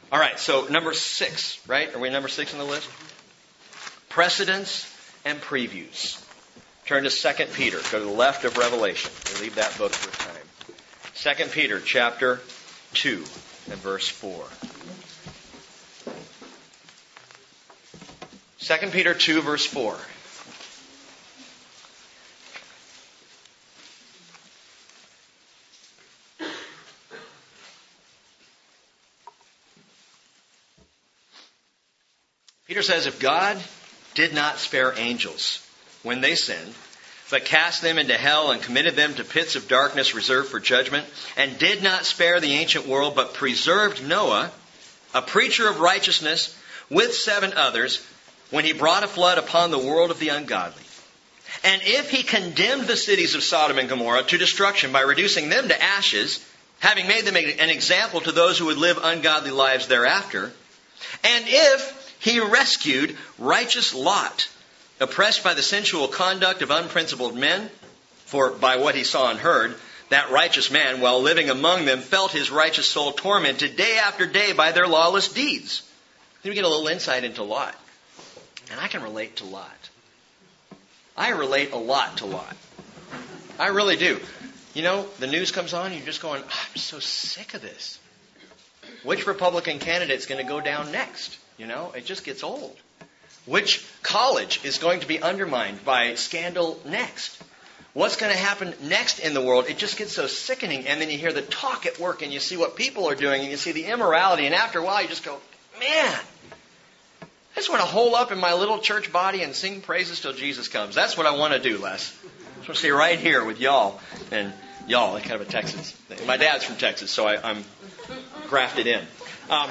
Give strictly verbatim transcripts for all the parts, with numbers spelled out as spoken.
All right, so number six, right? Are we number six on the list? Precedents and previews. Turn to Second Peter. Go to the left of Revelation. We'll leave that book for a time. Second Peter chapter two and verse four. Second Peter two, verse four. Peter says, if God did not spare angels when they sinned, but cast them into hell and committed them to pits of darkness reserved for judgment, and did not spare the ancient world, but preserved Noah, a preacher of righteousness, with seven others, when he brought a flood upon the world of the ungodly. And if he condemned the cities of Sodom and Gomorrah to destruction by reducing them to ashes, having made them an example to those who would live ungodly lives thereafter, and if he rescued righteous Lot, oppressed by the sensual conduct of unprincipled men, for by what he saw and heard, that righteous man, while living among them, felt his righteous soul tormented day after day by their lawless deeds. Then we get a little insight into Lot. And I can relate to Lot. I relate a lot to Lot. I really do. You know, the news comes on, and you're just going, oh, I'm so sick of this. Which Republican candidate's going to go down next? You know, it just gets old. Which college is going to be undermined by scandal next? What's going to happen next in the world? It just gets so sickening. And then you hear the talk at work and you see what people are doing and you see the immorality. And after a while you just go, man, I just want to hole up in my little church body and sing praises till Jesus comes. That's what I want to do, Les. I want to stay right here with y'all. And y'all, kind of a Texas thing. My dad's from Texas, so I, I'm grafted in. Um,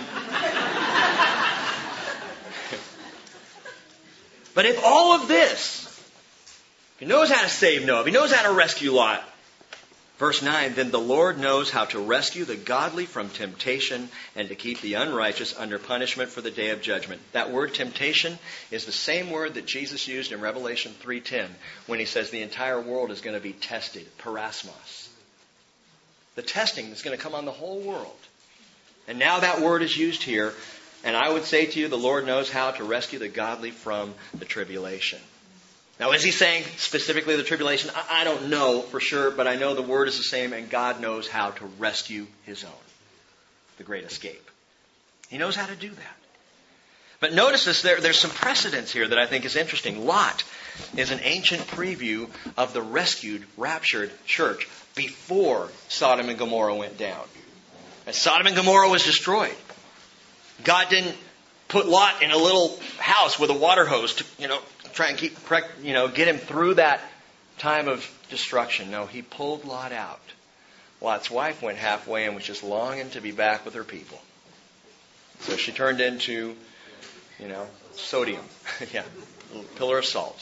But if all of this, if he knows how to save Noah, if he knows how to rescue Lot, verse nine, then the Lord knows how to rescue the godly from temptation and to keep the unrighteous under punishment for the day of judgment. That word temptation is the same word that Jesus used in Revelation three ten when he says the entire world is going to be tested, parasmos. The testing that's going to come on the whole world. And now that word is used here. And I would say to you, the Lord knows how to rescue the godly from the tribulation. Now, is he saying specifically the tribulation? I don't know for sure, but I know the word is the same, and God knows how to rescue his own. The great escape. He knows how to do that. But notice this, there, there's some precedents here that I think is interesting. Lot is an ancient preview of the rescued, raptured church before Sodom and Gomorrah went down. As Sodom and Gomorrah was destroyed, God didn't put Lot in a little house with a water hose to, you know, try and keep, you know, get him through that time of destruction. No, he pulled Lot out. Lot's wife went halfway and was just longing to be back with her people. So she turned into, you know, sodium. Yeah, a little pillar of salt.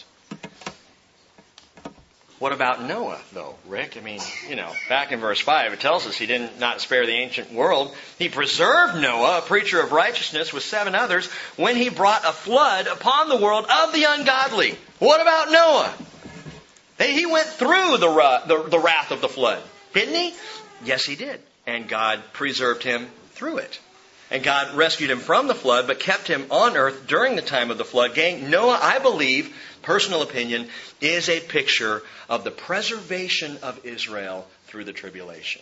What about Noah, though, Rick? I mean, you know, back in verse five, it tells us he did not spare the ancient world. He preserved Noah, a preacher of righteousness, with seven others, when he brought a flood upon the world of the ungodly. What about Noah? He went through the, the, the wrath of the flood, didn't he? Yes, he did. And God preserved him through it. And God rescued him from the flood, but kept him on earth during the time of the flood. Gang, Noah, I believe, personal opinion, is a picture of the preservation of Israel through the tribulation.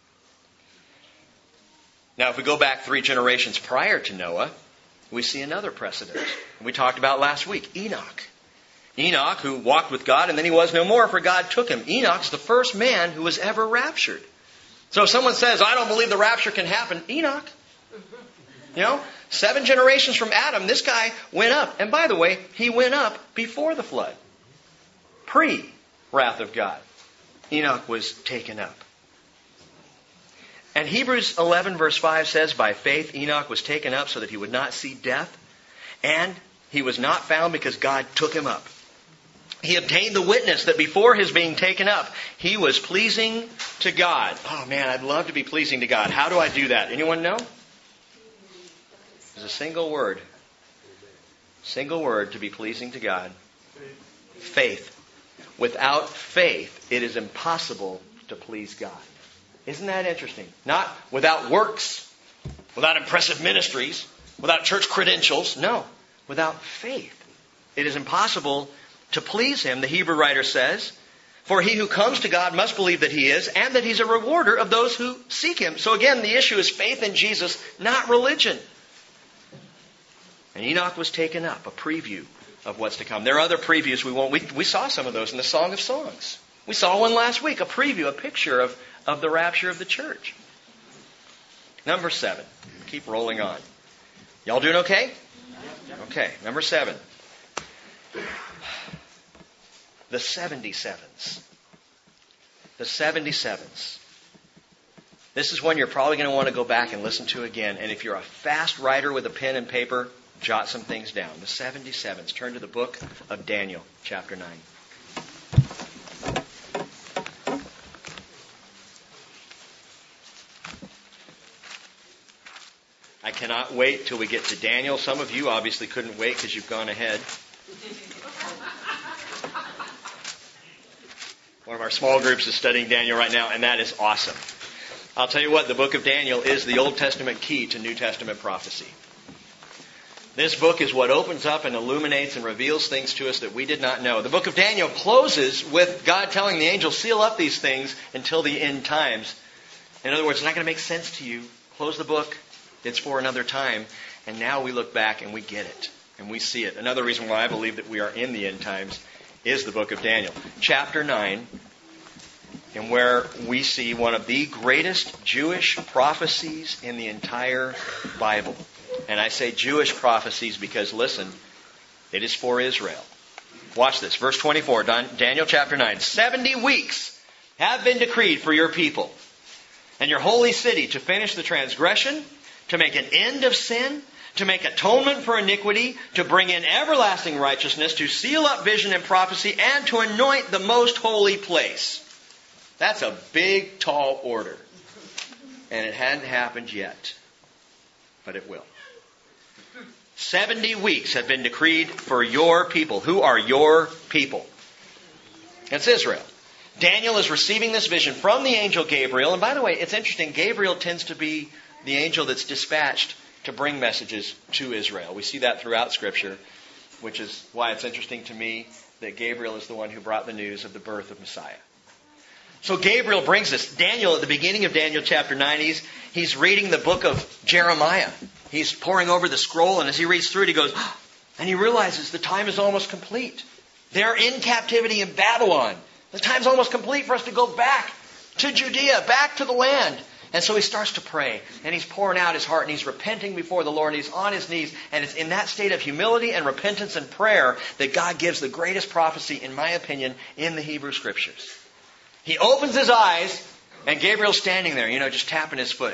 Now, if we go back three generations prior to Noah, we see another precedent. We talked about last week, Enoch. Enoch, who walked with God, and then he was no more, for God took him. Enoch's the first man who was ever raptured. So if someone says, I don't believe the rapture can happen, Enoch. You know, seven generations from Adam, this guy went up. And by the way, he went up before the flood. Pre-wrath of God. Enoch was taken up. And Hebrews eleven verse five says, by faith Enoch was taken up so that he would not see death. And he was not found because God took him up. He obtained the witness that before his being taken up, he was pleasing to God. Oh man, I'd love to be pleasing to God. How do I do that? Anyone know? There's a single word. Single word to be pleasing to God. Faith. Without faith, it is impossible to please God. Isn't that interesting? Not without works. without impressive ministries, without church credentials. No, without faith. It is impossible to please Him, the Hebrew writer says. For he who comes to God must believe that He is, and that He's a rewarder of those who seek Him. So again, the issue is faith in Jesus, not religion. And Enoch was taken up, a preview of what's to come. There are other previews we won't. We, we saw some of those in the Song of Songs. We saw one last week, a preview, a picture of, of the rapture of the church. Number seven. Keep rolling on. Y'all doing okay? Okay, number seven. The seventy-sevens. The seventy-sevens. This is one you're probably going to want to go back and listen to again. And if you're a fast writer with a pen and paper, jot some things down. The seventy-sevens. Turn to the book of Daniel, chapter nine. I cannot wait till we get to Daniel. Some of you obviously couldn't wait because you've gone ahead. One of our small groups is studying Daniel right now, and that is awesome. I'll tell you what, the book of Daniel is the Old Testament key to New Testament prophecy. This book is what opens up and illuminates and reveals things to us that we did not know. The book of Daniel closes with God telling the angel, seal up these things until the end times. In other words, it's not going to make sense to you. Close the book. It's for another time. And now we look back and we get it. And we see it. Another reason why I believe that we are in the end times is the book of Daniel. Chapter nine, and where we see one of the greatest Jewish prophecies in the entire Bible. And I say Jewish prophecies because, listen, it is for Israel. Watch this. Verse twenty-four, Daniel chapter nine. Seventy weeks have been decreed for your people and your holy city to finish the transgression, to make an end of sin, to make atonement for iniquity, to bring in everlasting righteousness, to seal up vision and prophecy, and to anoint the most holy place. That's a big, tall order. And it hadn't happened yet. But it will. Seventy weeks have been decreed for your people. Who are your people? It's Israel. Daniel is receiving this vision from the angel Gabriel. And by the way, it's interesting. Gabriel tends to be the angel that's dispatched to bring messages to Israel. We see that throughout Scripture, which is why it's interesting to me that Gabriel is the one who brought the news of the birth of Messiah. So Gabriel brings this. Daniel, at the beginning of Daniel chapter nine, he's, he's reading the book of Jeremiah. He's poring over the scroll, and as he reads through it, he goes, oh, and he realizes the time is almost complete. They're in captivity in Babylon. The time's almost complete for us to go back to Judea, back to the land. And so he starts to pray, and he's pouring out his heart, and he's repenting before the Lord, and he's on his knees. And it's in that state of humility and repentance and prayer that God gives the greatest prophecy, in my opinion, in the Hebrew Scriptures. He opens his eyes, and Gabriel's standing there, you know, just tapping his foot.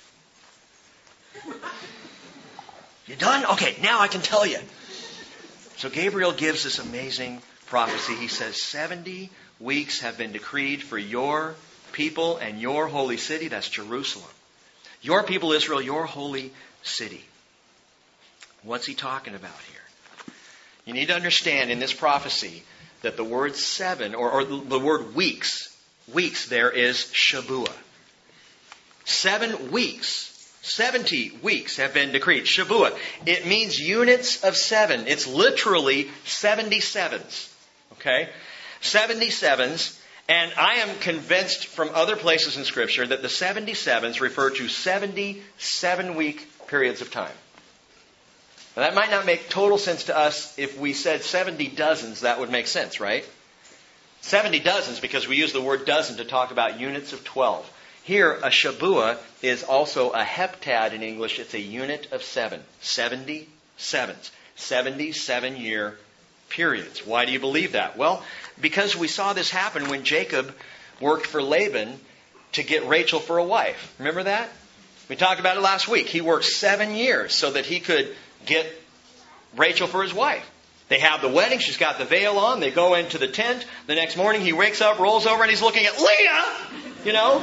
You done? Okay, now I can tell you. So Gabriel gives this amazing prophecy. He says, seventy weeks have been decreed for your people and your holy city. That's Jerusalem. Your people, Israel, your holy city. What's he talking about here? You need to understand in this prophecy that the word seven, or, or the word weeks, weeks there is Shavuah. Seven weeks. Seventy weeks have been decreed. Shavuah. It means units of seven. It's literally seventy-sevens. Okay? Seventy-sevens. And I am convinced from other places in Scripture that the seventy-sevens refer to seventy-seven-week periods of time. Now, that might not make total sense to us. If we said seventy dozens, that would make sense, right? seventy dozens, because we use the word dozen to talk about units of twelve. Here, a Shavuah is also a heptad in English. It's a unit of seven. seventy-sevens. seventy-seven-year periods. Why do you believe that? Well, because we saw this happen when Jacob worked for Laban to get Rachel for a wife. Remember that? We talked about it last week. He worked seven years so that he could get Rachel for his wife. They have the wedding. She's got the veil on. They go into the tent. The next morning he wakes up, rolls over, and he's looking at Leah. You know?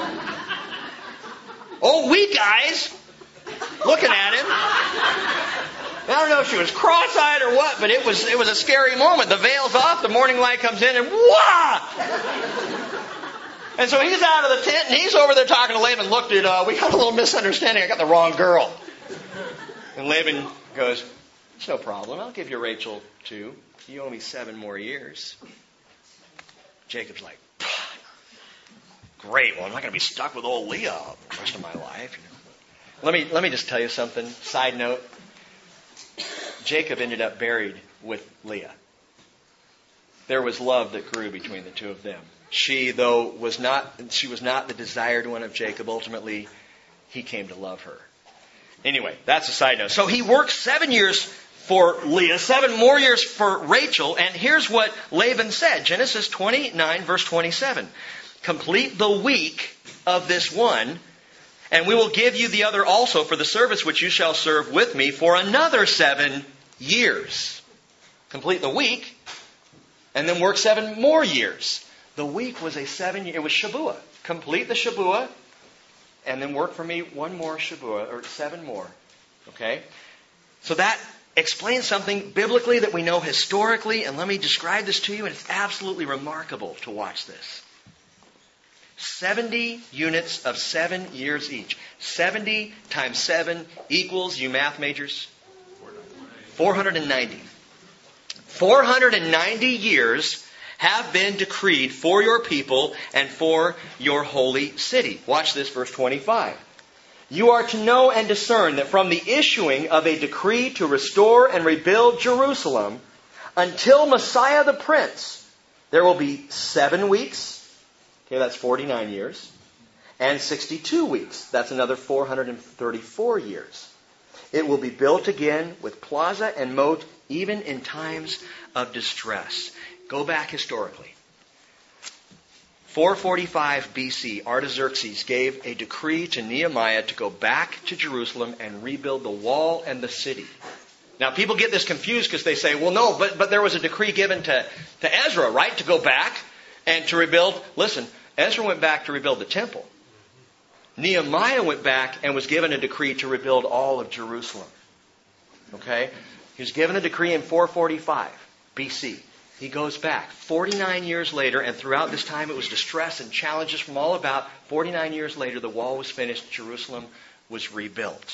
Oh, we guys. Looking at him. I don't know if she was cross-eyed or what, but it was it was a scary moment. The veil's off. The morning light comes in, and wah! And so he's out of the tent, and he's over there talking to Laban. Look, dude, uh, we got a little misunderstanding. I got the wrong girl. And Laban goes, it's no problem. I'll give you Rachel too. You owe me seven more years. Jacob's like, great. Well, I'm not going to be stuck with old Leah the rest of my life. You know. Let me let me just tell you something. Side note. Jacob ended up buried with Leah. There was love that grew between the two of them. She, though, was not she was not the desired one of Jacob. Ultimately, he came to love her. Anyway, that's a side note. So he worked seven years for Leah, seven more years for Rachel, and here's what Laban said. Genesis twenty-nine, verse twenty-seven. Complete the week of this one, and we will give you the other also for the service which you shall serve with me for another seven years. Complete the week, and then work seven more years. The week was a seven year, it was Shabuah. Complete the Shabuah, and then work for me one more Shabuah, or seven more. Okay? So that explains something biblically that we know historically, and let me describe this to you, and it's absolutely remarkable to watch this. seventy units of seven years each. seventy times seven equals, you math majors? four hundred ninety. four hundred ninety years have been decreed for your people and for your holy city. Watch this, verse twenty-five. You are to know and discern that from the issuing of a decree to restore and rebuild Jerusalem until Messiah the Prince, there will be seven weeks. Okay, that's forty-nine years. And sixty-two weeks. That's another four hundred thirty-four years. It will be built again with plaza and moat, even in times of distress. Go back historically. four forty-five B C, Artaxerxes gave a decree to Nehemiah to go back to Jerusalem and rebuild the wall and the city. Now, people get this confused because they say, well, no, but, but there was a decree given to, to Ezra, right, to go back and to rebuild. Listen, Ezra went back to rebuild the temple. Nehemiah went back and was given a decree to rebuild all of Jerusalem. Okay? He was given a decree in four forty-five B C. He goes back forty-nine years later, and throughout this time it was distress and challenges from all about. forty-nine years later, the wall was finished. Jerusalem was rebuilt.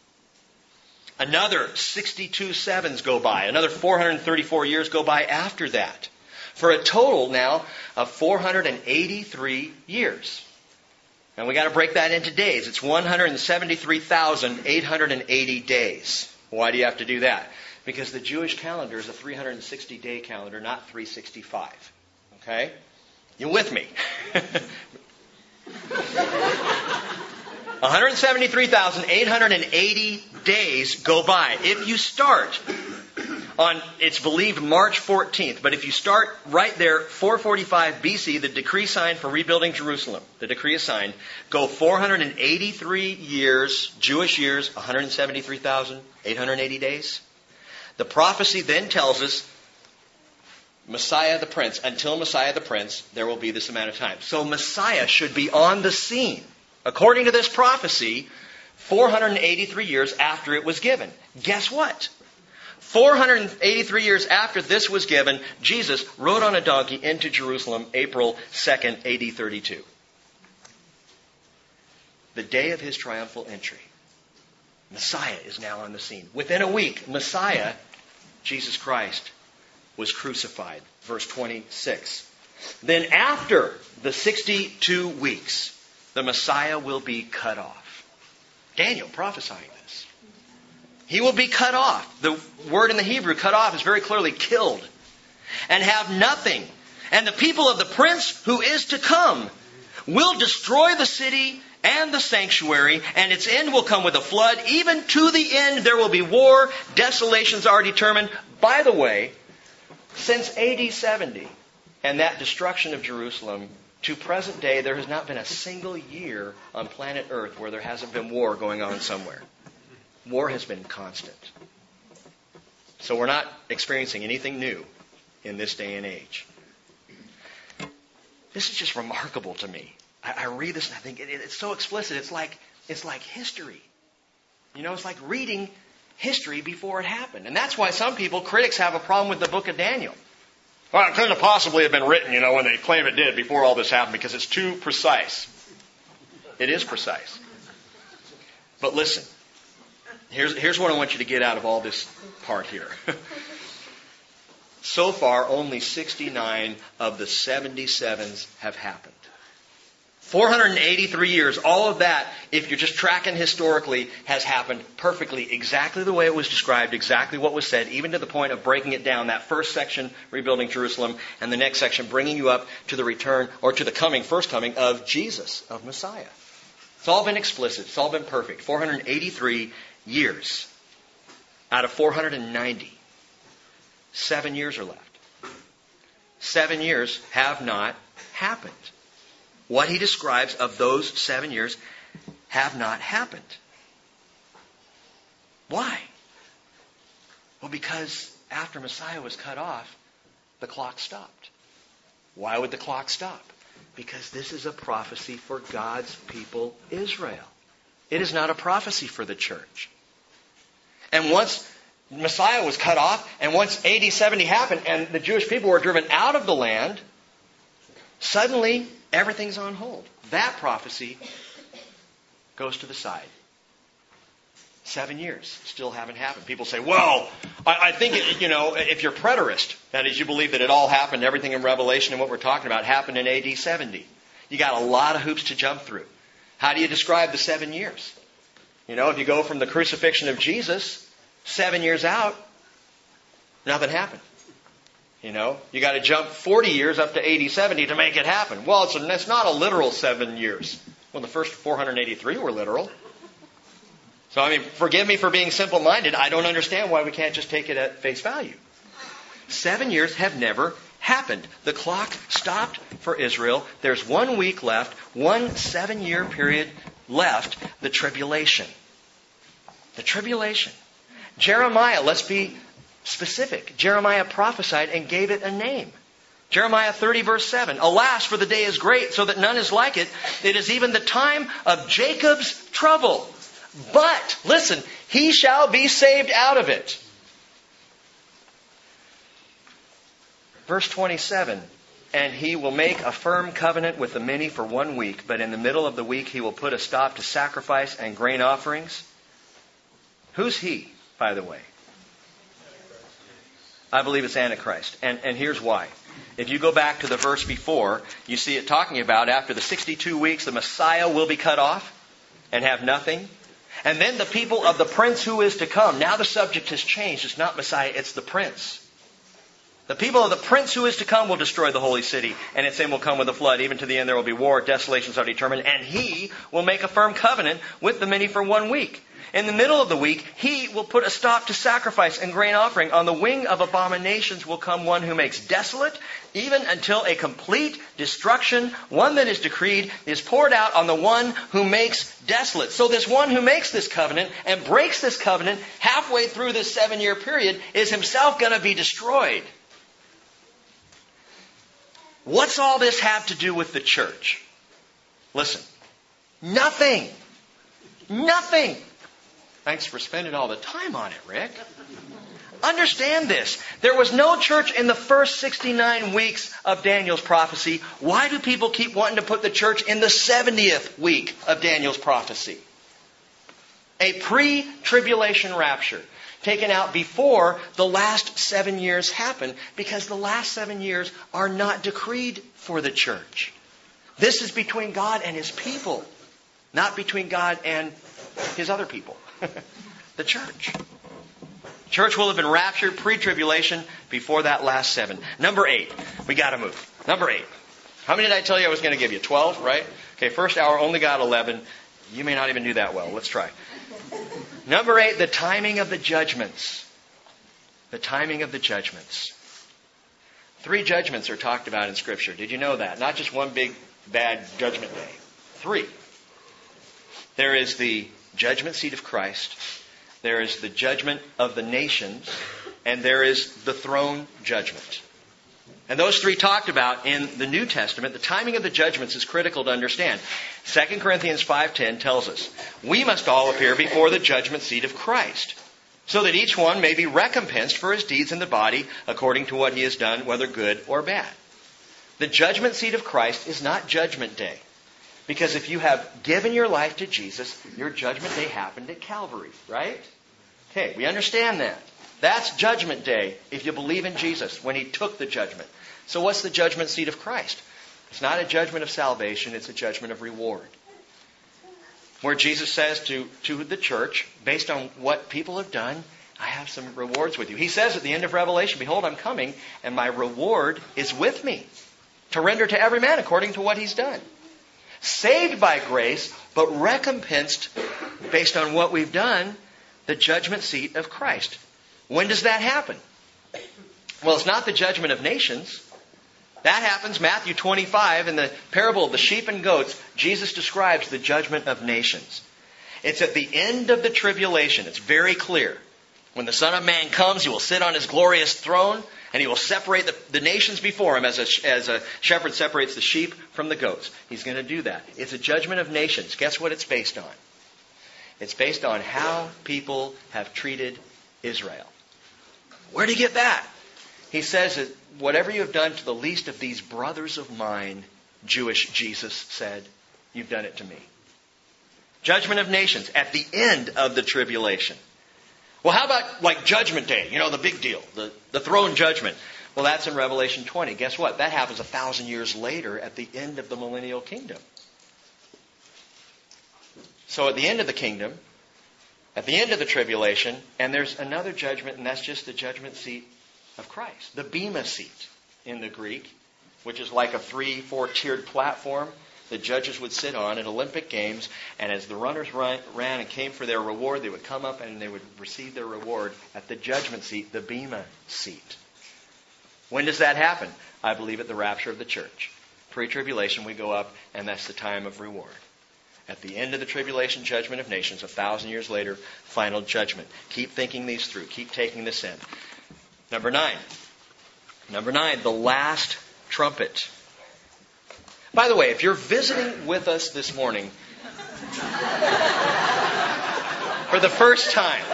Another sixty-two sevens go by. Another four hundred thirty-four years go by after that. For a total now of four hundred eighty-three years. And we got to break that into days. It's one hundred seventy-three thousand eight hundred eighty days. Why do you have to do that? Because the Jewish calendar is a three hundred sixty day calendar, not three hundred sixty-five. Okay? You with me? one hundred seventy-three thousand eight hundred eighty days go by. If you start on, it's believed March fourteenth, but if you start right there, four forty-five B C, the decree signed for rebuilding Jerusalem, the decree is signed, go four hundred eighty-three years, Jewish years, one hundred seventy-three thousand eight hundred eighty days. The prophecy then tells us, Messiah the Prince, until Messiah the Prince, there will be this amount of time. So Messiah should be on the scene, according to this prophecy, four hundred eighty-three years after it was given. Guess what? four hundred eighty-three years after this was given, Jesus rode on a donkey into Jerusalem, April second, A D thirty-two. The day of his triumphal entry. Messiah is now on the scene. Within a week, Messiah, Jesus Christ, was crucified. Verse twenty-six. Then after the sixty-two weeks, the Messiah will be cut off. Daniel prophesying this. He will be cut off. The word in the Hebrew, cut off, is very clearly killed. And have nothing. And the people of the prince who is to come will destroy the city and the sanctuary, and its end will come with a flood. Even to the end there will be war. Desolations are determined. By the way, since A D seventy and that destruction of Jerusalem, to present day, there has not been a single year on planet Earth where there hasn't been war going on somewhere. War has been constant. So we're not experiencing anything new in this day and age. This is just remarkable to me. I, I read this and I think it, it's so explicit. It's like it's like history. You know, it's like reading history before it happened. And that's why some people, critics, have a problem with the book of Daniel. Well, it couldn't have possibly have been written, you know, when they claim it did before all this happened because it's too precise. It is precise. But listen, here's, here's what I want you to get out of all this part here. So far, only sixty-nine of the seventy-sevens have happened. four hundred eighty-three years, all of that, if you're just tracking historically, has happened perfectly, exactly the way it was described, exactly what was said, even to the point of breaking it down. That first section, rebuilding Jerusalem, and the next section, bringing you up to the return, or to the coming, first coming of Jesus, of Messiah. It's all been explicit. It's all been perfect. four hundred eighty-three years out of four hundred ninety. Seven years are left. Seven years have not happened. What he describes of those seven years have not happened. Why? Well, because after Messiah was cut off, the clock stopped. Why would the clock stop? Because this is a prophecy for God's people, Israel. It is not a prophecy for the church. And once Messiah was cut off, and once A D seventy happened, and the Jewish people were driven out of the land, suddenly everything's on hold. That prophecy goes to the side. Seven years still haven't happened. People say, well, I, I think, it, you know, if you're preterist, that is, you believe that it all happened, everything in Revelation and what we're talking about happened in A D seventy. You got a lot of hoops to jump through. How do you describe the seven years? You know, if you go from the crucifixion of Jesus, seven years out, nothing happened. You know, you got to jump forty years up to A D seventy to make it happen. Well, it's, a, it's not a literal seven years. Well, the first four hundred eighty-three were literal. So, I mean, forgive me for being simple-minded. I don't understand why we can't just take it at face value. Seven years have never happened. The clock stopped for Israel. There's one week left, one seven-year period left, the tribulation. The tribulation. Jeremiah, let's be specific. Jeremiah prophesied and gave it a name. Jeremiah thirty verse seven. Alas, for the day is great, so that none is like it. It is even the time of Jacob's trouble. But, listen, he shall be saved out of it. Verse twenty-seven. And he will make a firm covenant with the many for one week, but in the middle of the week he will put a stop to sacrifice and grain offerings. Who's he, by the way? I believe it's Antichrist. And, and here's why. If you go back to the verse before, you see it talking about after the sixty-two weeks, the Messiah will be cut off and have nothing. And then the people of the prince who is to come. Now the subject has changed. It's not Messiah, it's the prince. The people of the prince who is to come will destroy the holy city, and its end will come with a flood. Even to the end there will be war, desolations are determined, and he will make a firm covenant with the many for one week. In the middle of the week, he will put a stop to sacrifice and grain offering. On the wing of abominations will come one who makes desolate, even until a complete destruction, one that is decreed, is poured out on the one who makes desolate. So this one who makes this covenant and breaks this covenant halfway through this seven-year period is himself going to be destroyed. What's all this have to do with the church? Listen, nothing. Nothing. Thanks for spending all the time on it, Rick. Understand this. There was no church in the first sixty-nine weeks of Daniel's prophecy. Why do people keep wanting to put the church in the seventieth week of Daniel's prophecy? A pre-tribulation rapture taken out before the last seven years happen, because the last seven years are not decreed for the church. This is between God and His people, not between God and His other people. The church. Church will have been raptured pre-tribulation before that last seven. Number eight. We got to move. Number eight. How many did I tell you I was going to give you? Twelve, right? Okay, first hour only got eleven. You may not even do that well. Let's try. Number eight, the timing of the judgments. The timing of the judgments. Three judgments are talked about in Scripture. Did you know that? Not just one big bad judgment day. Three. There is the judgment seat of Christ. There is the judgment of the nations. And there is the throne judgment. And those three talked about in the New Testament. The timing of the judgments is critical to understand. Second Corinthians five ten tells us, we must all appear before the judgment seat of Christ. so that each one may be recompensed for his deeds in the body according to what he has done, whether good or bad. The judgment seat of Christ is not judgment day. Because if you have given your life to Jesus, your judgment day happened at Calvary, right? Okay, we understand that. That's judgment day if you believe in Jesus, when he took the judgment. So what's the judgment seat of Christ? It's not a judgment of salvation, it's a judgment of reward. Where Jesus says to, to the church, based on what people have done, I have some rewards with you. He says at the end of Revelation, behold, I'm coming, and my reward is with me, to render to every man according to what he's done. Saved by grace, but recompensed based on what we've done, the judgment seat of Christ. When does that happen? Well, it's not the judgment of nations. That happens, Matthew twenty-five, in the parable of the sheep and goats, Jesus describes the judgment of nations. It's at the end of the tribulation. It's very clear. When the Son of Man comes, he will sit on his glorious throne, and he will separate the, the nations before him as a, as a shepherd separates the sheep from the goats. He's going to do that. It's a judgment of nations. Guess what it's based on? It's based on how people have treated Israel. Where did he get that? He says that whatever you have done to the least of these brothers of mine, Jewish Jesus said, you've done it to me. Judgment of nations at the end of the tribulation. Well, how about like Judgment Day? You know, the big deal, the, the throne judgment. Well, that's in Revelation twenty. Guess what? That happens a thousand years later at the end of the millennial kingdom. So at the end of the kingdom, at the end of the tribulation, and there's another judgment, and that's just the judgment seat of Christ. The Bema seat in the Greek, which is like a three, four-tiered platform the judges would sit on at Olympic Games, and as the runners run, ran and came for their reward, they would come up and they would receive their reward at the judgment seat, the Bema seat. When does that happen? I believe at the rapture of the church. Pre-tribulation, we go up, and that's the time of reward. At the end of the tribulation judgment of nations, a thousand years later, final judgment. Keep thinking these through. Keep taking this in. Number nine. Number nine, the last trumpet. By the way, if you're visiting with us this morning for the first time,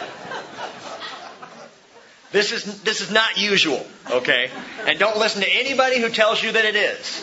this is this is not usual, okay? And don't listen to anybody who tells you that it is.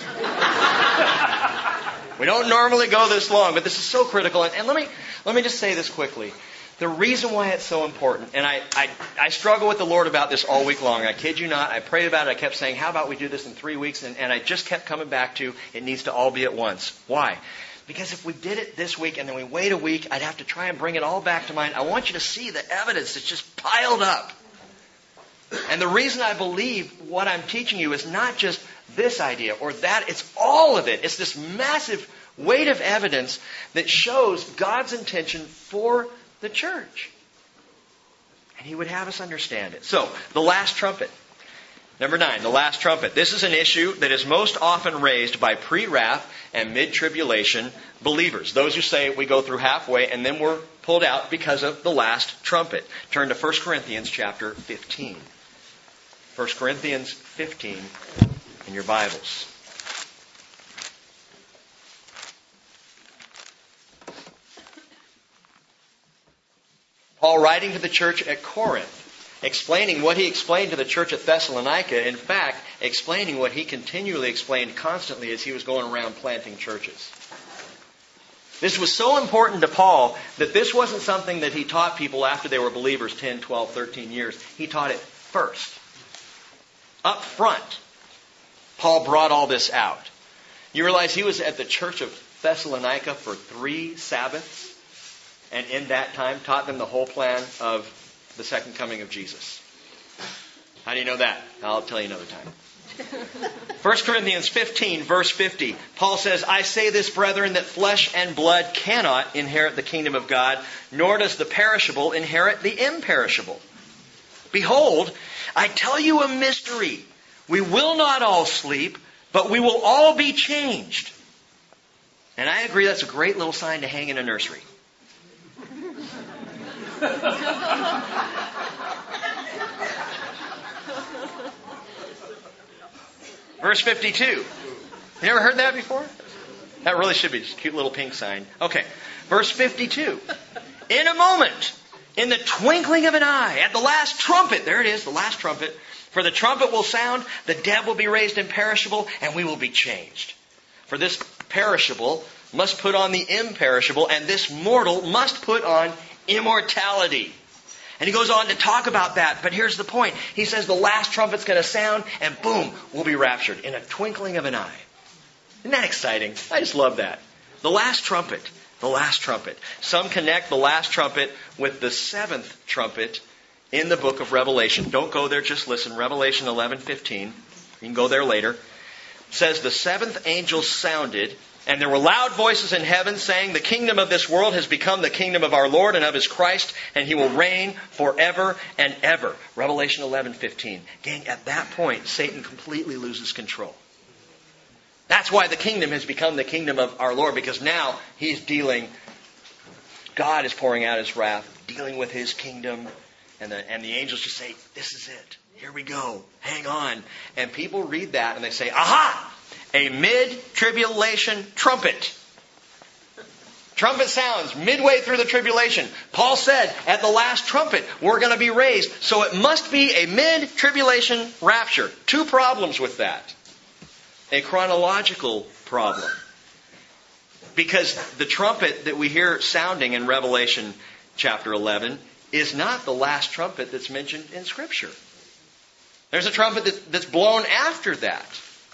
We don't normally go this long, but this is so critical. And, and let me let me just say this quickly. The reason why it's so important, and I, I, I struggle with the Lord about this all week long. I kid you not. I prayed about it. I kept saying, how about we do this in three weeks? And, and I just kept coming back to, it needs to all be at once. Why? Because if we did it this week and then we wait a week, I'd have to try and bring it all back to mind. I want you to see the evidence that's just piled up. And the reason I believe what I'm teaching you is not just this idea or that. It's all of it. It's this massive weight of evidence that shows God's intention for the church. And he would have us understand it. So, the last trumpet. Number nine, the last trumpet. This is an issue that is most often raised by pre-wrath and mid-tribulation believers. Those who say we go through halfway and then we're pulled out because of the last trumpet. Turn to First Corinthians chapter fifteen. First Corinthians fifteen in your Bibles. Paul, writing to the church at Corinth, explaining what he explained to the church at Thessalonica, in fact, explaining what he continually explained constantly as he was going around planting churches. This was so important to Paul that this wasn't something that he taught people after they were believers ten, twelve, thirteen years. He taught it first. Up front, Paul brought all this out. You realize he was at the church of Thessalonica for three Sabbaths? And in that time taught them the whole plan of the second coming of Jesus. How do you know that? I'll tell you another time. First Corinthians fifteen, verse fifty. Paul says, I say this, brethren, that flesh and blood cannot inherit the kingdom of God, nor does the perishable inherit the imperishable. Behold, I tell you a mystery. We will not all sleep, but we will all be changed. And I agree that's a great little sign to hang in a nursery. Verse fifty-two. You never heard that before? That really should be just a cute little pink sign. Okay. Verse fifty-two. In a moment, In the twinkling of an eye, at the last trumpet, there it is, the last trumpet, for the trumpet will sound, the dead will be raised imperishable, and we will be changed. For this perishable must put on the imperishable, and this mortal must put on immortality. And he goes on to talk about that, but here's the point. He says the last trumpet's going to sound, and boom, we'll be raptured in a twinkling of an eye. Isn't that exciting? I just love that. The last trumpet. The last trumpet. Some connect the last trumpet with the seventh trumpet in the book of Revelation. Don't go there, just listen. Revelation eleven fifteen. You can go there later. It says, the seventh angel sounded, and there were loud voices in heaven saying, the kingdom of this world has become the kingdom of our Lord and of His Christ, and He will reign forever and ever. Revelation eleven fifteen. Gang, at that point, Satan completely loses control. That's why the kingdom has become the kingdom of our Lord, because now He's dealing, God is pouring out His wrath, dealing with His kingdom, and the, and the angels just say, this is it. Here we go. Hang on. And people read that and they say, aha! A mid-tribulation trumpet. Trumpet sounds midway through the tribulation. Paul said, at the last trumpet, we're going to be raised. So it must be a mid-tribulation rapture. Two problems with that. A chronological problem. Because the trumpet that we hear sounding in Revelation chapter eleven is not the last trumpet that's mentioned in Scripture. There's a trumpet that, that's blown after that.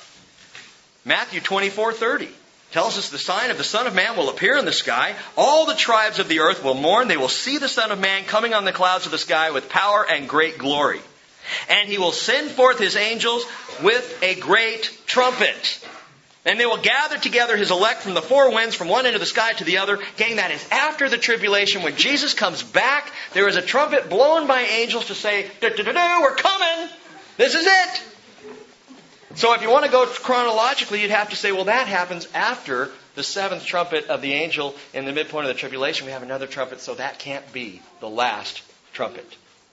Matthew twenty-four thirty tells us the sign of the Son of Man will appear in the sky. All the tribes of the earth will mourn. They will see the Son of Man coming on the clouds of the sky with power and great glory. And He will send forth His angels with a great trumpet. And they will gather together His elect from the four winds, from one end of the sky to the other. Gang, that is after the tribulation. When Jesus comes back, there is a trumpet blown by angels to say, da-da-da-da, we're coming. This is it. So if you want to go chronologically, you'd have to say, well, that happens after the seventh trumpet of the angel in the midpoint of the tribulation. We have another trumpet, so that can't be the last trumpet.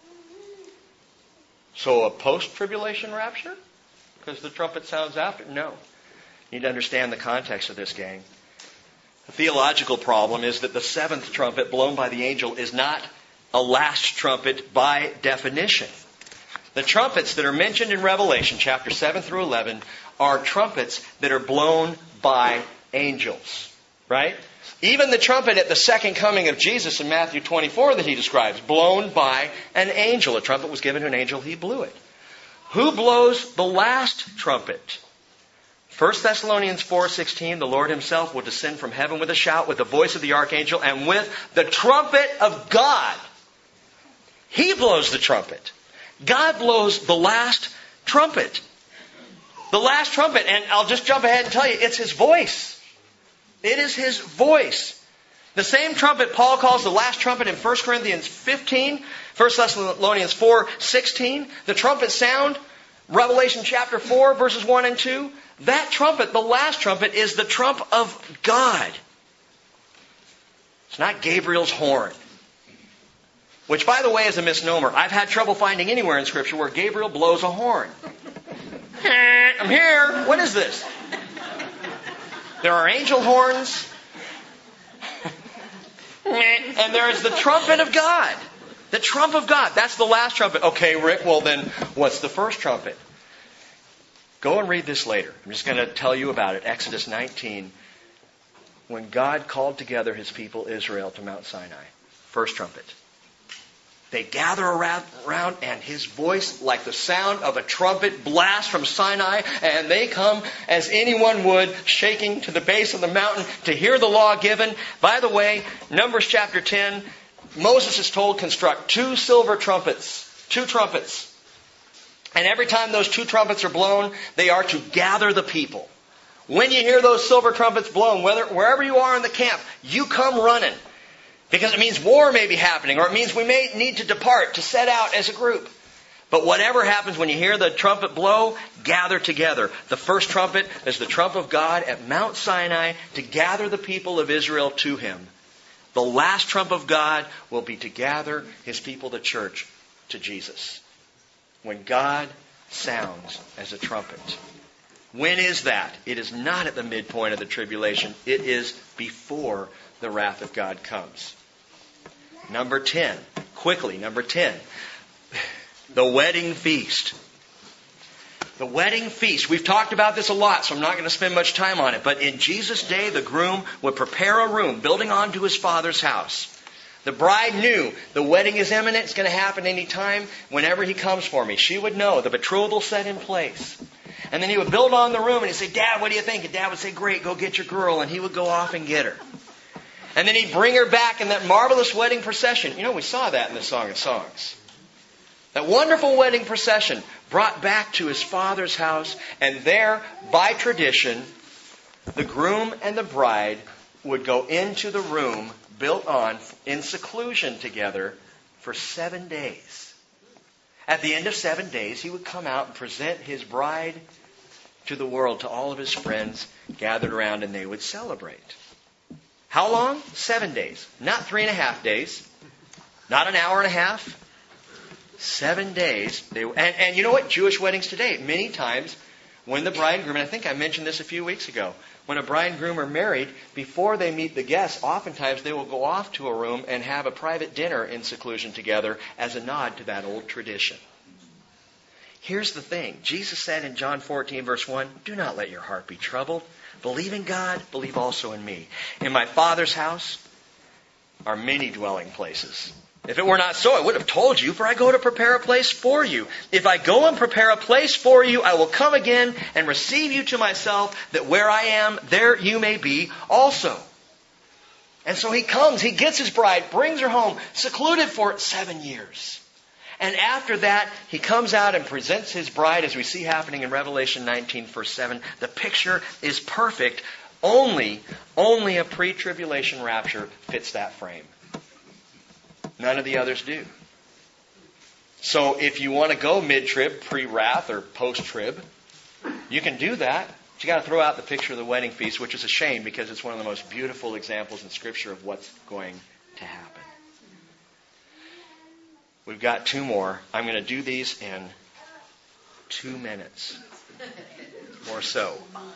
So a post-tribulation rapture? Because the trumpet sounds after? No. You need to understand the context of this, gang. The theological problem is that the seventh trumpet blown by the angel is not a last trumpet by definition. The trumpets that are mentioned in Revelation chapter seven through eleven are trumpets that are blown by angels. Right? Even the trumpet at the second coming of Jesus in Matthew twenty-four that he describes, blown by an angel. A trumpet was given to an angel, he blew it. Who blows the last trumpet? First Thessalonians four sixteen, the Lord Himself will descend from heaven with a shout, with the voice of the archangel, and with the trumpet of God. He blows the trumpet. God blows the last trumpet. The last trumpet, and I'll just jump ahead and tell you, it's His voice. It is His voice. The same trumpet Paul calls the last trumpet in First Corinthians fifteen, First Thessalonians four sixteen, the trumpet sound, Revelation chapter four, verses one and two. That trumpet, the last trumpet, is the trump of God. It's not Gabriel's horn. Which, by the way, is a misnomer. I've had trouble finding anywhere in Scripture where Gabriel blows a horn. I'm here. What is this? There are angel horns. And there is the trumpet of God. The trump of God. That's the last trumpet. Okay, Rick, well then, what's the first trumpet? Go and read this later. I'm just going to tell you about it. Exodus nineteen. When God called together His people Israel to Mount Sinai. First trumpet. They gather around, around and His voice, like the sound of a trumpet, blasts from Sinai, and they come as anyone would, shaking to the base of the mountain to hear the law given. By the way, Numbers chapter ten, Moses is told, construct two silver trumpets. Two trumpets. And every time those two trumpets are blown, they are to gather the people. When you hear those silver trumpets blown, whether wherever you are in the camp, you come running. Because it means war may be happening, or it means we may need to depart, to set out as a group. But whatever happens when you hear the trumpet blow, gather together. The first trumpet is the trump of God at Mount Sinai to gather the people of Israel to Him. The last trump of God will be to gather His people, the church, to Jesus. When God sounds as a trumpet. When is that? It is not at the midpoint of the tribulation. It is before the wrath of God comes. Number ten. Quickly, number ten. The wedding feast. The wedding feast. We've talked about this a lot, so I'm not going to spend much time on it. But in Jesus' day, the groom would prepare a room, building onto his father's house. The bride knew the wedding is imminent. It's going to happen any time, whenever he comes for me. She would know. The betrothal set in place. And then he would build on the room and he'd say, Dad, what do you think? And Dad would say, great, go get your girl. And he would go off and get her. And then he'd bring her back in that marvelous wedding procession. You know, we saw that in the Song of Songs. That wonderful wedding procession brought back to his father's house. And there, by tradition, the groom and the bride would go into the room built on in seclusion together for seven days. At the end of seven days, he would come out and present his bride to the world, to all of his friends gathered around, and they would celebrate. How long? Seven days. Not three and a half days. Not an hour and a half. Seven days. They, and, and you know what? Jewish weddings today, many times, when the bride and groom, and I think I mentioned this a few weeks ago, when a bride and groom are married, before they meet the guests, oftentimes they will go off to a room and have a private dinner in seclusion together as a nod to that old tradition. Here's the thing. Jesus said in John fourteen, verse one, do not let your heart be troubled. Believe in God, believe also in me. In my Father's house are many dwelling places. If it were not so, I would have told you, for I go to prepare a place for you. If I go and prepare a place for you, I will come again and receive you to myself, that where I am, there you may be also. And so he comes, he gets his bride, brings her home, secluded for seven years. And after that, he comes out and presents his bride, as we see happening in Revelation nineteen, verse seven. The picture is perfect. Only, only a pre-tribulation rapture fits that frame. None of the others do. So if you want to go mid-trib, pre-wrath, or post-trib, you can do that. But you got to throw out the picture of the wedding feast, which is a shame because it's one of the most beautiful examples in Scripture of what's going to happen. We've got two more. I'm going to do these in two minutes or so.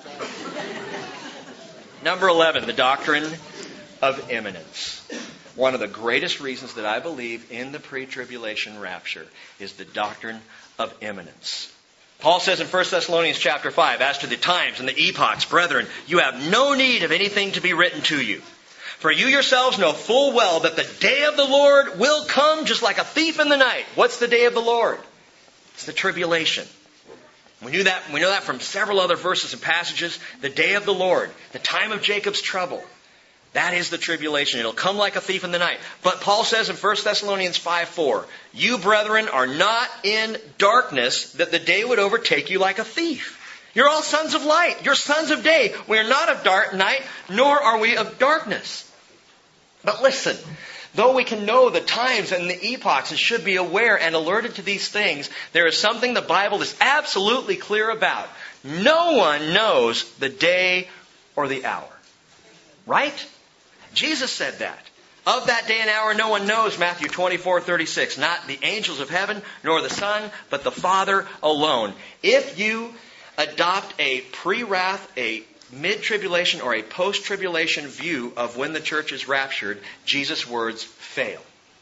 Number eleven, the doctrine of imminence. One of the greatest reasons that I believe in the pre-tribulation rapture is the doctrine of imminence. Paul says in First Thessalonians chapter five, as to the times and the epochs, brethren, you have no need of anything to be written to you. For you yourselves know full well that the day of the Lord will come just like a thief in the night. What's the day of the Lord? It's the tribulation. We knew that, we know that from several other verses and passages. The day of the Lord, the time of Jacob's trouble. That is the tribulation. It'll come like a thief in the night. But Paul says in First Thessalonians five four, you, brethren, are not in darkness, that the day would overtake you like a thief. You're all sons of light. You're sons of day. We are not of dark night, nor are we of darkness. But listen, though we can know the times and the epochs and should be aware and alerted to these things, there is something the Bible is absolutely clear about. No one knows the day or the hour. Right? Jesus said that. Of that day and hour no one knows, Matthew twenty-four thirty-six. Not the angels of heaven, nor the Son, but the Father alone. If you adopt a pre-wrath, a mid-tribulation, or a post-tribulation view of when the church is raptured, Jesus' words fail.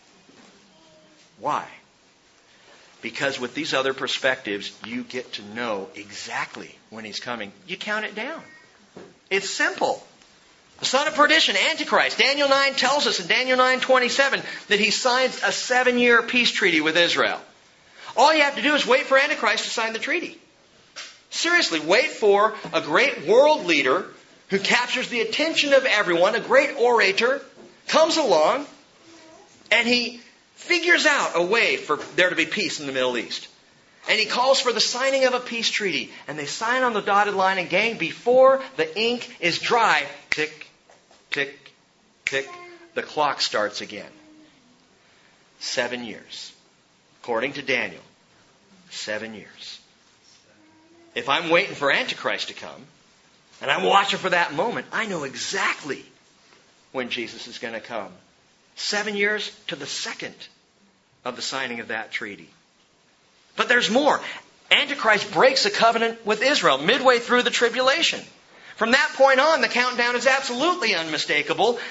Why? Because with these other perspectives, you get to know exactly when He's coming. You count it down. It's simple. The son of perdition, Antichrist. Daniel nine tells us in Daniel nine twenty-seven that he signs a seven-year peace treaty with Israel. All you have to do is wait for Antichrist to sign the treaty. Seriously, wait for a great world leader who captures the attention of everyone, a great orator, comes along, and he figures out a way for there to be peace in the Middle East. And he calls for the signing of a peace treaty. And they sign on the dotted line, and gang, before the ink is dry, tick, tick, tick, the clock starts again. Seven years. According to Daniel, seven years. If I'm waiting for Antichrist to come, and I'm watching for that moment, I know exactly when Jesus is going to come. Seven years to the second of the signing of that treaty. But there's more. Antichrist breaks a covenant with Israel midway through the tribulation. From that point on, the countdown is absolutely unmistakable.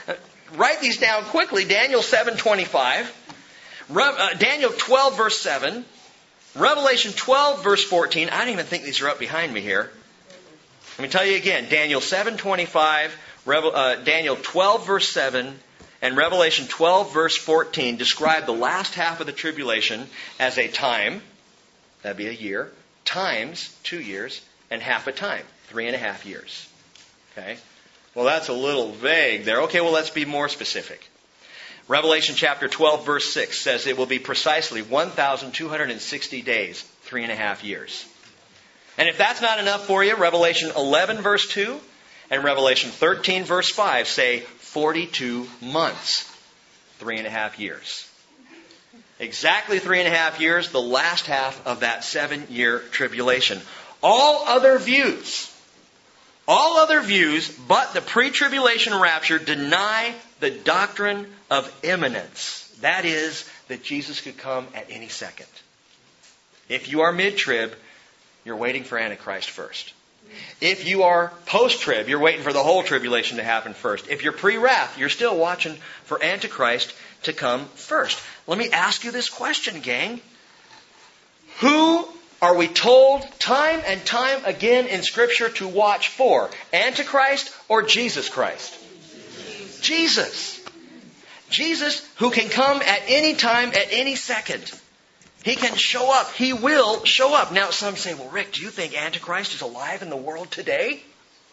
write these down quickly. Daniel seven twenty-five, Re- uh, Daniel twelve verse seven, Revelation twelve verse fourteen. I don't even think these are up behind me here. Let me tell you again. Daniel seven twenty-five, Revel- uh, Daniel twelve verse seven, and Revelation twelve verse fourteen describe the last half of the tribulation as a time, that'd be a year, times two years, and half a time, three and a half years. Okay? Well, that's a little vague there. Okay, well, let's be more specific. Revelation chapter twelve verse six says it will be precisely one thousand two hundred sixty days, three and a half years. And if that's not enough for you, Revelation eleven verse two and Revelation thirteen verse five say forty-two months, three and a half years. Exactly three and a half years, the last half of that seven-year tribulation. All other views, all other views but the pre-tribulation rapture deny the doctrine of imminence. That is, that Jesus could come at any second. If you are mid-trib, you're waiting for Antichrist first. If you are post-trib, you're waiting for the whole tribulation to happen first. If you're pre-wrath, you're still watching for Antichrist to come first. Let me ask you this question, gang. Who are we told time and time again in Scripture to watch for? Antichrist or Jesus Christ? Jesus. Jesus, who can come at any time, at any second. He can show up. He will show up. Now, some say, well, Rick, do you think Antichrist is alive in the world today?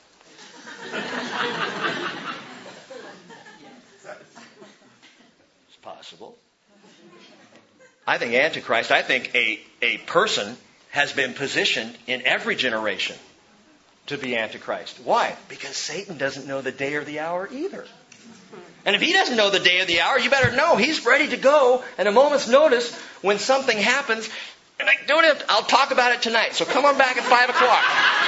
It's possible. I think Antichrist, I think a, a person has been positioned in every generation to be Antichrist. Why? Because Satan doesn't know the day or the hour either. And if he doesn't know the day or the hour, you better know he's ready to go at a moment's notice when something happens. And I don't have to, I'll talk about it tonight. So come on back at five o'clock.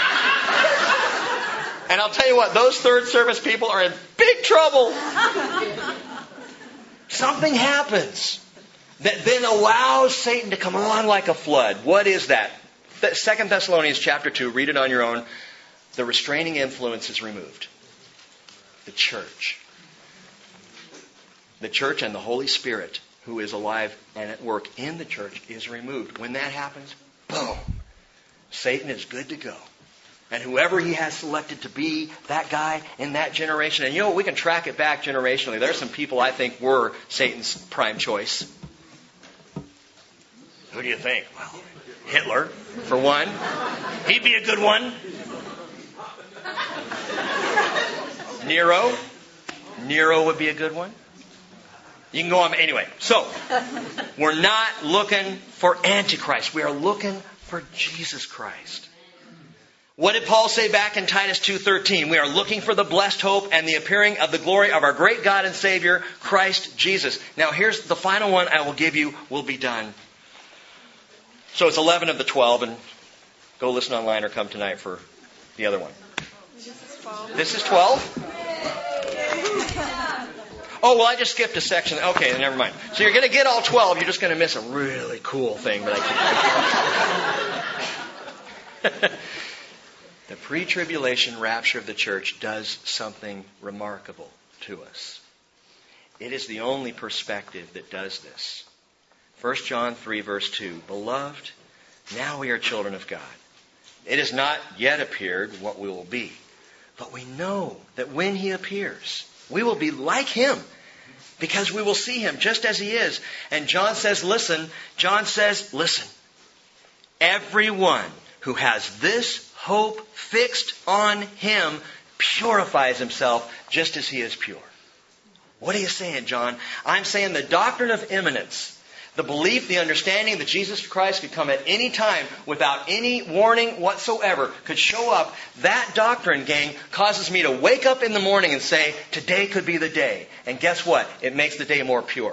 And I'll tell you what, those third service people are in big trouble. Something happens that then allows Satan to come on like a flood. What is that? Second Thessalonians chapter two, read it on your own. The restraining influence is removed. The church. The church and the Holy Spirit, who is alive and at work in the church, is removed. When that happens, boom, Satan is good to go. And whoever he has selected to be that guy in that generation, and you know, we can track it back generationally. There are some people I think were Satan's prime choice. Who do you think? Well, Hitler, for one. He'd be a good one. Nero. Nero would be a good one. You can go on. Anyway, so we're not looking for Antichrist. We are looking for Jesus Christ. What did Paul say back in Titus two thirteen? We are looking for the blessed hope and the appearing of the glory of our great God and Savior, Christ Jesus. Now here's the final one I will give you. We'll be done. So it's eleven of the twelve, and go listen online or come tonight for the other one. This is twelve? Oh, well, I just skipped a section. Okay, never mind. So you're going to get all twelve. You're just going to miss a really cool thing. But I can't. The pre-tribulation rapture of the church does something remarkable to us. It is the only perspective that does this. First John three, verse two. Beloved, now we are children of God. It has not yet appeared what we will be. But we know that when He appears, we will be like Him, because we will see Him just as He is. And John says, listen, John says, listen, everyone who has this hope fixed on Him purifies himself just as He is pure. What are you saying, John? I'm saying the doctrine of imminence, the belief, the understanding that Jesus Christ could come at any time without any warning whatsoever, could show up. That doctrine, gang, causes me to wake up in the morning and say, today could be the day. And guess what? It makes the day more pure.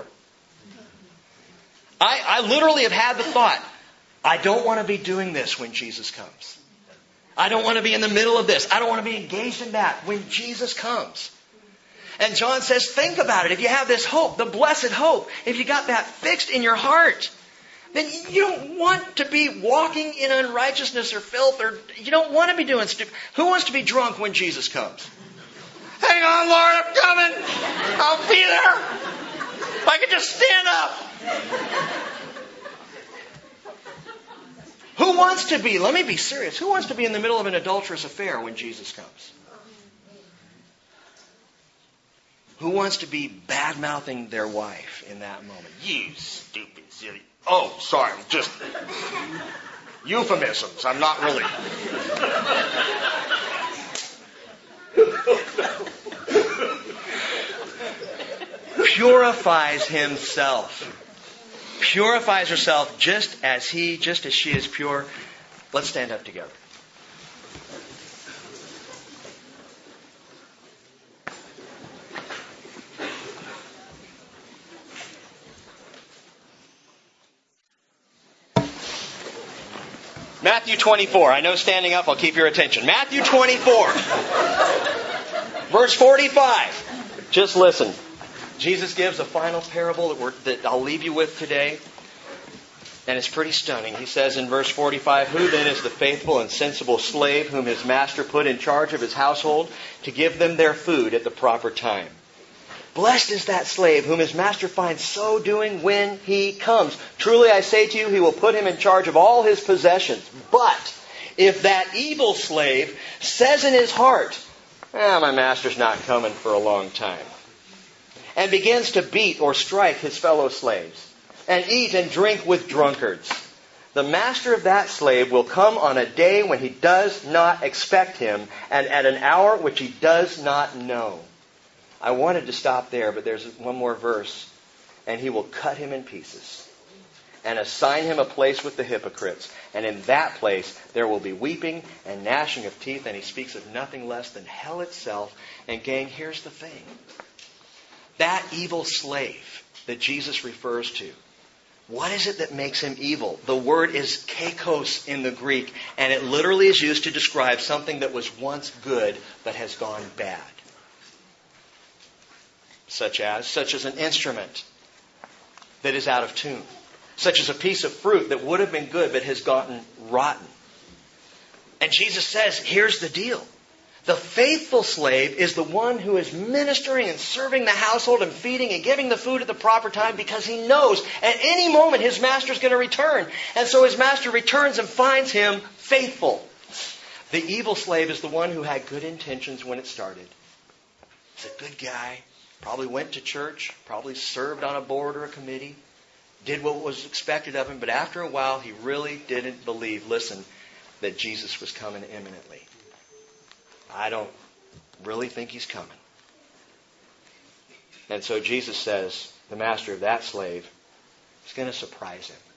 I, I literally have had the thought, I don't want to be doing this when Jesus comes. I don't want to be in the middle of this. I don't want to be engaged in that when Jesus comes. And John says, think about it. If you have this hope, the blessed hope, if you got that fixed in your heart, then you don't want to be walking in unrighteousness or filth, or you don't want to be doing stupid. Who wants to be drunk when Jesus comes? Hey, Hang on, Lord, I'm coming. I'll be there. If I could just stand up. Who wants to be, let me be serious, who wants to be in the middle of an adulterous affair when Jesus comes? Who wants to be bad-mouthing their wife in that moment? You stupid silly. Oh, sorry, just euphemisms. I'm not really. Purifies himself. Purifies herself just as he, just as she is pure. Let's stand up together. Matthew twenty-four. I know standing up, I'll keep your attention. Matthew twenty-four. Verse forty-five. Just listen. Jesus gives a final parable that, we're, that I'll leave you with today. And it's pretty stunning. He says in verse forty-five, "Who then is the faithful and sensible slave whom his master put in charge of his household to give them their food at the proper time? Blessed is that slave whom his master finds so doing when he comes. Truly I say to you, he will put him in charge of all his possessions. But if that evil slave says in his heart, ah, my master's not coming for a long time, and begins to beat or strike his fellow slaves, and eat and drink with drunkards, the master of that slave will come on a day when he does not expect him, and at an hour which he does not know." I wanted to stop there, but there's one more verse. "And he will cut him in pieces and assign him a place with the hypocrites. And in that place there will be weeping and gnashing of teeth." And he speaks of nothing less than hell itself. And gang, here's the thing. That evil slave that Jesus refers to, what is it that makes him evil? The word is kakos in the Greek, and it literally is used to describe something that was once good but has gone bad. Such as, such as an instrument that is out of tune. Such as a piece of fruit that would have been good but has gotten rotten. And Jesus says, here's the deal. The faithful slave is the one who is ministering and serving the household and feeding and giving the food at the proper time because he knows at any moment his master's going to return. And so his master returns and finds him faithful. The evil slave is the one who had good intentions when it started. He's a good guy. Probably went to church, probably served on a board or a committee, did what was expected of him, but after a while he really didn't believe, listen, that Jesus was coming imminently. I don't really think he's coming. And so Jesus says, the master of that slave is going to surprise him.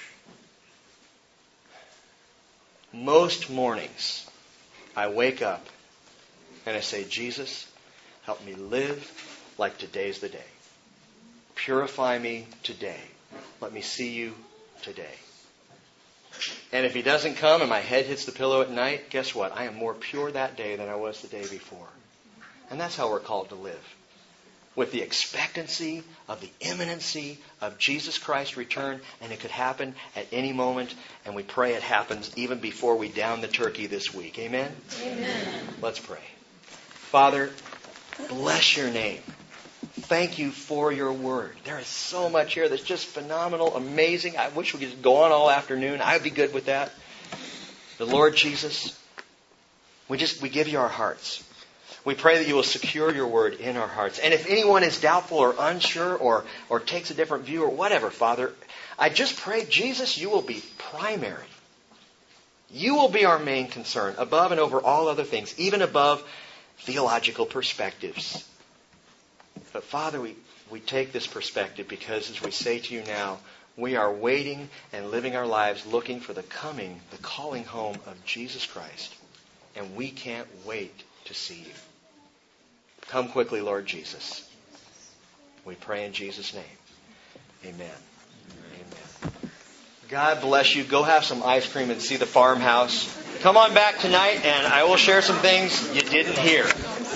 Most mornings, I wake up and I say, Jesus, help me live like today's the day. Purify me today. Let me see you today. And if he doesn't come and my head hits the pillow at night, guess what? I am more pure that day than I was the day before. And that's how we're called to live. With the expectancy of the imminency of Jesus Christ's return. And it could happen at any moment. And we pray it happens even before we down the turkey this week. Amen? Amen. Let's pray. Father, bless your name. Thank you for your word. There is so much here that's just phenomenal, amazing. I wish we could just go on all afternoon. I'd be good with that. The Lord Jesus, we just we give you our hearts. We pray that you will secure your word in our hearts. And if anyone is doubtful or unsure or, or takes a different view or whatever, Father, I just pray, Jesus, you will be primary. You will be our main concern, above and over all other things, even above theological perspectives. But Father, we, we take this perspective because as we say to you now, we are waiting and living our lives looking for the coming, the calling home of Jesus Christ. And we can't wait to see you. Come quickly, Lord Jesus. We pray in Jesus' name. Amen. Amen. God bless you. Go have some ice cream and see the farmhouse. Come on back tonight and I will share some things you didn't hear.